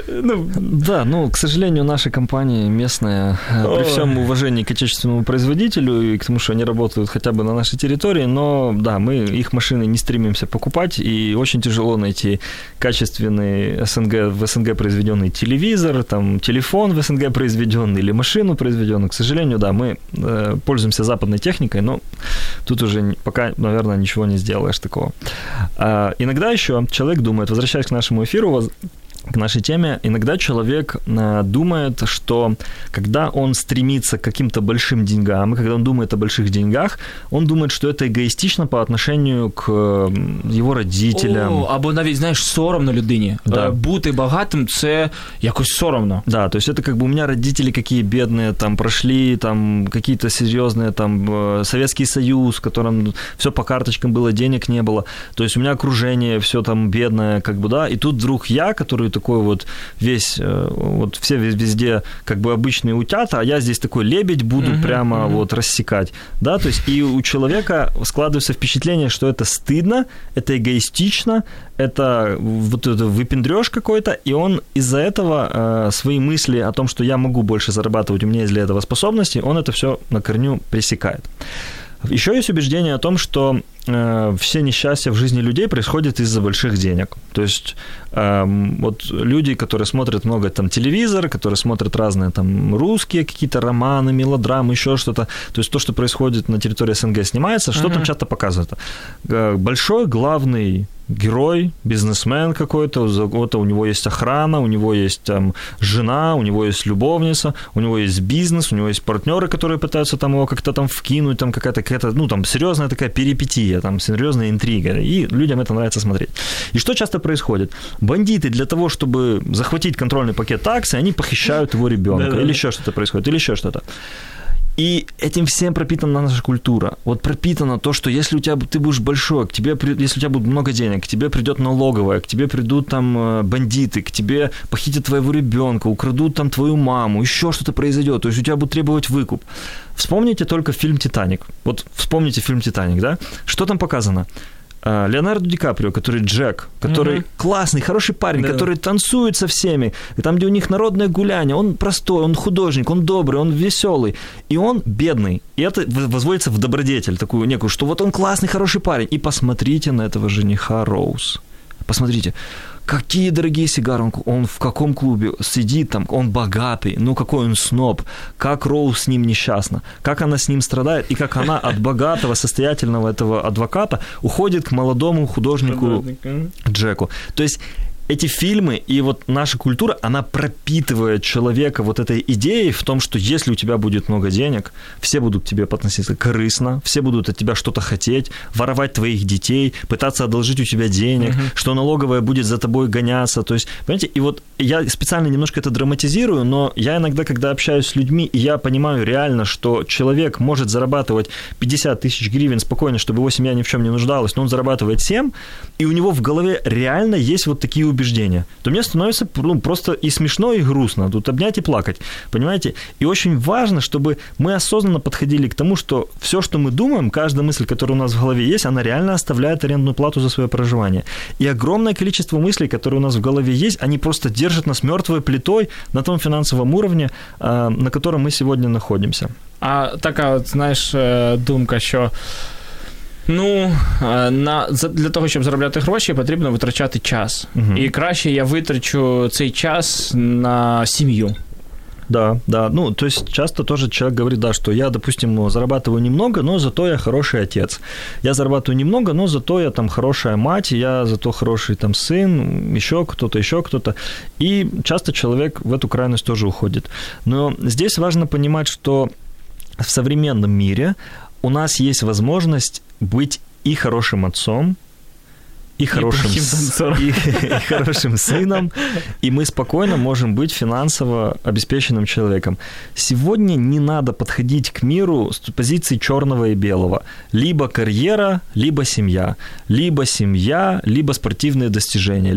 Да, к сожалению, наша компания местная, при всем уважении к отечественному производителю и к тому, что они работают хотя бы на нашей территории, но, да, мы их машины не стремимся покупать, и очень тяжело найти качественный в СНГ произведенный телевизор, там, телефон в СНГ произведенный или машину произведенную. К сожалению, да, мы пользуемся западной техникой, но тут уже пока, наверное, ничего не сделаешь такого. Иногда еще человек думает, возвращаясь к нашему эфиру, к нашей теме, иногда человек думает, что когда он стремится к каким-то большим деньгам, и когда он думает о больших деньгах, он думает, что это эгоистично по отношению к его родителям. Або навіть, знаєш, соромно людині. Да. Бути багатим – це якось соромно. Да, то есть это как бы у меня родители какие бедные, там прошли там какие-то серьезные, там Советский Союз, в котором все по карточкам было, денег не было. То есть у меня окружение все там бедное, как бы, да, и тут вдруг я, который такой вот весь, вот все везде как бы обычные утята, а я здесь такой лебедь буду прямо вот рассекать, да, то есть и у человека складывается впечатление, что это стыдно, это эгоистично, это вот это выпендрёж какой-то, и он из-за этого свои мысли о том, что я могу больше зарабатывать, у меня есть для этого способности, он это все на корню пресекает. Еще есть убеждение о том, что все несчастья в жизни людей происходят из-за больших денег. То есть вот люди, которые смотрят много там телевизор, которые смотрят разные там русские какие-то романы, мелодрамы, еще что-то. То есть то, что происходит на территории СНГ, снимается, что там часто показывают. Большой главный герой, бизнесмен какой-то, вот у него есть охрана, у него есть там жена, у него есть любовница, у него есть бизнес, у него есть партнеры, которые пытаются там его как-то там вкинуть, там какая-то, ну там серьезная такая перипетия, там серьезная интрига, и людям это нравится смотреть. И что часто происходит? Бандиты для того, чтобы захватить контрольный пакет акций, они похищают его ребенка, или еще что-то происходит, или еще что-то. И этим всем пропитана наша культура. Вот пропитано то, что если ты будешь большой, если у тебя будет много денег, к тебе придет налоговая, к тебе придут там бандиты, к тебе похитят твоего ребенка, украдут там твою маму, еще что-то произойдет, то есть у тебя будут требовать выкуп. Вспомните только фильм «Титаник». Вот вспомните фильм «Титаник», да? Что там показано? Леонардо Ди Каприо, который Джек, который классный, хороший парень, который танцует со всеми, и там, где у них народное гуляние, он простой, он художник, он добрый, он веселый, и он бедный. И это возводится в добродетель такую некую, что вот он классный, хороший парень. И посмотрите на этого жениха Роуз. Посмотрите, какие дорогие сигары, он в каком клубе сидит там, он богатый, ну какой он сноб, как Роуз с ним несчастна, как она с ним страдает, и как она от богатого, состоятельного этого адвоката уходит к молодому художнику Джеку. То есть эти фильмы и вот наша культура, она пропитывает человека вот этой идеей в том, что если у тебя будет много денег, все будут к тебе относиться корыстно, все будут от тебя что-то хотеть, воровать твоих детей, пытаться одолжить у тебя денег, что налоговая будет за тобой гоняться. То есть, понимаете, и вот я специально немножко это драматизирую, но я иногда, когда общаюсь с людьми, и я понимаю реально, что человек может зарабатывать 50 тысяч гривен спокойно, чтобы его семья ни в чем не нуждалась, но он зарабатывает 7, и у него в голове реально есть вот такие убеждения, то мне становится просто и смешно, и грустно. Тут обнять и плакать, понимаете? И очень важно, чтобы мы осознанно подходили к тому, что все, что мы думаем, каждая мысль, которая у нас в голове есть, она реально оставляет арендную плату за свое проживание. И огромное количество мыслей, которые у нас в голове есть, они просто держат нас мертвой плитой на том финансовом уровне, на котором мы сегодня находимся. А така от, знаєш, думка, що для того, щоб заробляти гроші, потрібно витрачати час. І краще я витрачу цей час на сім'ю. Да. Ну, то есть часто тоже человек говорит, да, что я, допустим, зарабатываю немного, но зато я хороший отец. Я зарабатываю немного, но зато я там хорошая мать, я зато хороший там сын, еще кто-то. И часто человек в эту крайность тоже уходит. Но здесь важно понимать, что в современном мире у нас есть возможность быть и хорошим отцом, и хорошим сыном, и мы спокойно можем быть финансово обеспеченным человеком. Сегодня не надо подходить к миру с позиции черного и белого. Либо карьера, либо семья, либо спортивные достижения,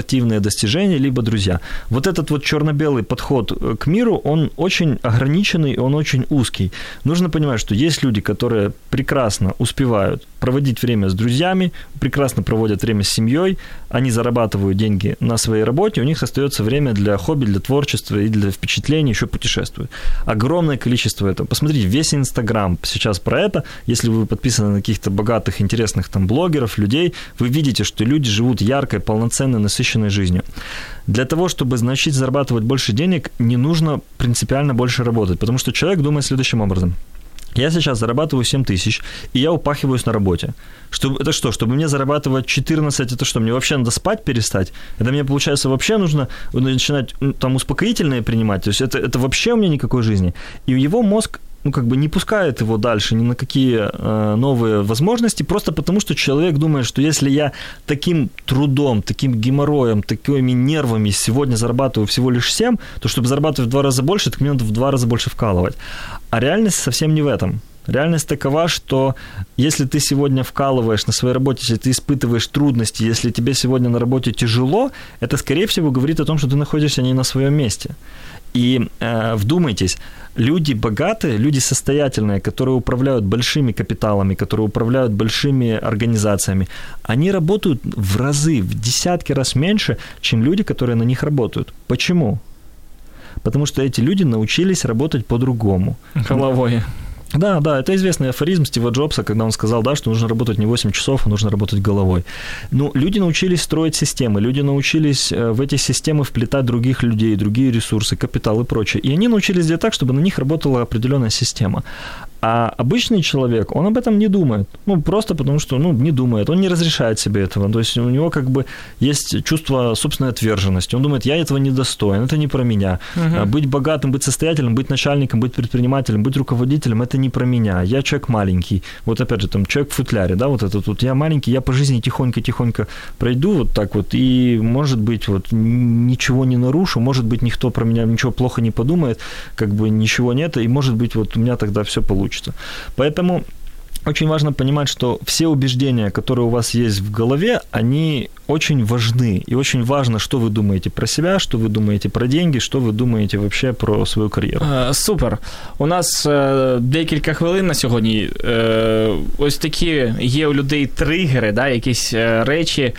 либо друзья. Вот этот вот черно-белый подход к миру, он очень ограниченный, он очень узкий. Нужно понимать, что есть люди, которые прекрасно успевают проводить время с друзьями, прекрасно проводят время с семьей, они зарабатывают деньги на своей работе, у них остается время для хобби, для творчества и для впечатлений, еще путешествуют. Огромное количество этого. Посмотрите, весь Инстаграм сейчас про это. Если вы подписаны на каких-то богатых, интересных там блогеров, людей, вы видите, что люди живут яркой, полноценной, насыщенной жизнью. Для того, чтобы начать зарабатывать больше денег, не нужно принципиально больше работать, потому что человек думает следующим образом. Я сейчас зарабатываю 7 тысяч, и я упахиваюсь на работе. Это что, чтобы мне зарабатывать 14, это что, мне вообще надо спать перестать? Это мне, получается, вообще нужно начинать там успокоительные принимать? То есть это вообще у меня никакой жизни. И его мозг не пускает его дальше ни на какие новые возможности, просто потому что человек думает, что если я таким трудом, таким геморроем, такими нервами сегодня зарабатываю всего лишь 7, то чтобы зарабатывать в 2 раза больше, так мне надо в 2 раза больше вкалывать. А реальность совсем не в этом. Реальность такова, что если ты сегодня вкалываешь на своей работе, если ты испытываешь трудности, если тебе сегодня на работе тяжело, это, скорее всего, говорит о том, что ты находишься не на своем месте. И вдумайтесь, люди богатые, люди состоятельные, которые управляют большими капиталами, которые управляют большими организациями, они работают в разы, в десятки раз меньше, чем люди, которые на них работают. Почему? Потому что эти люди научились работать по-другому. Головой. Да, это известный афоризм Стива Джобса, когда он сказал, да, что нужно работать не 8 часов, а нужно работать головой. Люди научились строить системы, люди научились в эти системы вплетать других людей, другие ресурсы, капитал и прочее. И они научились делать так, чтобы на них работала определенная система. А обычный человек, он об этом не думает. Просто потому что, не думает, он не разрешает себе этого. То есть у него есть чувство собственной отверженности. Он думает, я этого не достоин, это не про меня. Быть богатым, быть состоятельным, быть начальником, быть предпринимателем, быть руководителем, это не про меня. Я человек маленький. Вот опять же, там, человек в футляре, да, вот этот вот. Я маленький, я по жизни тихонько пройду вот так вот, и, может быть, ничего не нарушу, может быть, никто про меня ничего плохо не подумает, ничего нет, и, может быть, у меня тогда все получится. Поэтому очень важно понимать, что все убеждения, которые у вас есть в голове, они очень важны. И очень важно, что вы думаете про себя, что вы думаете про деньги, что ви думаєте вообще про свою кар'єру. Супер. У нас декілька хвилин на сьогодні. Ось такі є у людей тригери, да, якісь речі,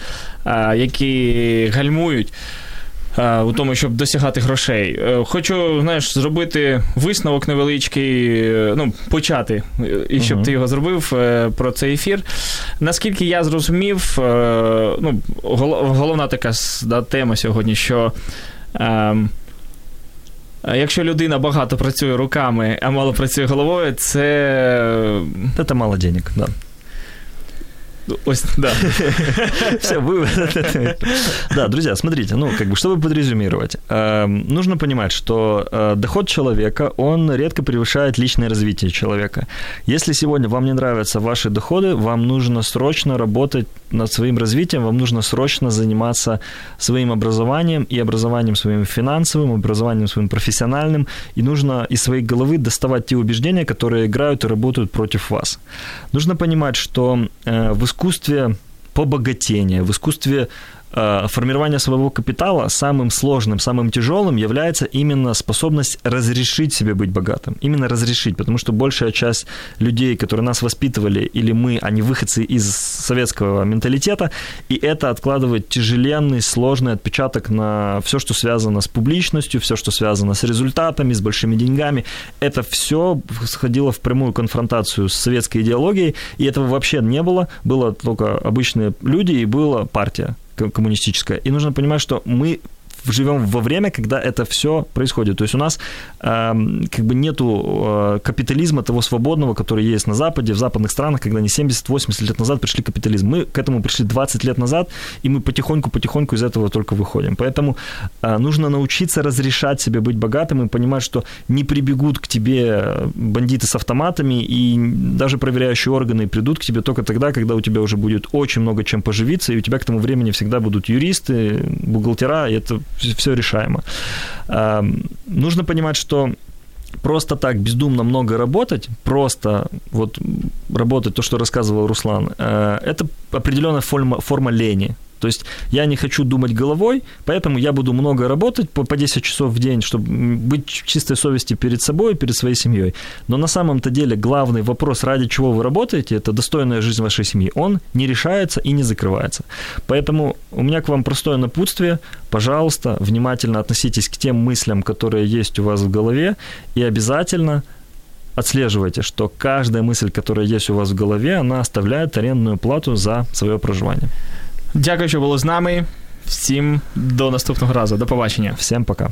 які гальмують у тому, щоб досягати грошей. Хочу, зробити висновок невеличкий, почати, і щоб ти його зробив про цей ефір. Наскільки я зрозумів, головна така тема сьогодні, що якщо людина багато працює руками, а мало працює головою, це мало денег, да. Да. Все, вывод. Да, друзья, смотрите, чтобы подрезюмировать, нужно понимать, что доход человека, он редко превышает личное развитие человека. Если сегодня вам не нравятся ваши доходы, вам нужно срочно работать над своим развитием, вам нужно срочно заниматься своим образованием и образованием своим финансовым, образованием своим профессиональным, и нужно из своей головы доставать те убеждения, которые играют и работают против вас. Нужно понимать, что в искусстве побогатения, в искусстве формирования своего капитала самым сложным, самым тяжелым является именно способность разрешить себе быть богатым. Именно разрешить, потому что большая часть людей, которые нас воспитывали, или мы, они выходцы из советского менталитета, и это откладывает тяжеленный, сложный отпечаток на все, что связано с публичностью, все, что связано с результатами, с большими деньгами. Это все сходило в прямую конфронтацию с советской идеологией, и этого вообще не было. Было только обычные люди, и была партия коммунистическая. И нужно понимать, что мы живем во время, когда это все происходит. То есть у нас как бы нету капитализма того свободного, который есть на Западе, в западных странах, когда они 70-80 лет назад пришли капитализм. Мы к этому пришли 20 лет назад, и мы потихоньку из этого только выходим. Поэтому нужно научиться разрешать себе быть богатым и понимать, что не прибегут к тебе бандиты с автоматами, и даже проверяющие органы придут к тебе только тогда, когда у тебя уже будет очень много чем поживиться, и у тебя к тому времени всегда будут юристы, бухгалтера, и это все решаемо. Нужно понимать, что просто так бездумно много работать, просто вот работать, то, что рассказывал Руслан, это определенная форма лени. То есть я не хочу думать головой, поэтому я буду много работать по 10 часов в день, чтобы быть в чистой совести перед собой, перед своей семьей. Но на самом-то деле главный вопрос, ради чего вы работаете, это достойная жизнь вашей семьи, он не решается и не закрывается. Поэтому у меня к вам простое напутствие. Пожалуйста, внимательно относитесь к тем мыслям, которые есть у вас в голове, и обязательно отслеживайте, что каждая мысль, которая есть у вас в голове, она оставляет арендную плату за своє проживання. Дякую, що були з нами. Всім до наступного разу. До побачення. Всім пока.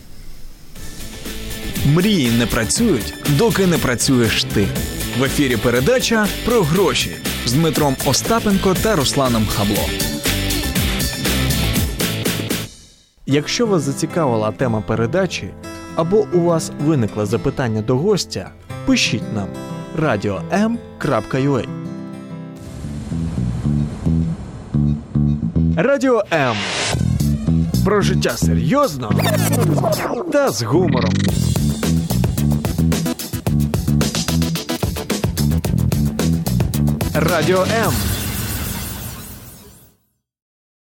Мрії не працюють, доки не працюєш ти. В ефірі передача про гроші з Дмитром Остапенко та Русланом Хабло. Якщо вас зацікавила тема передачі або у вас виникло запитання до гостя, пишіть нам radio.m.ua. Радіо М. Про життя серйозно та з гумором. Радіо М.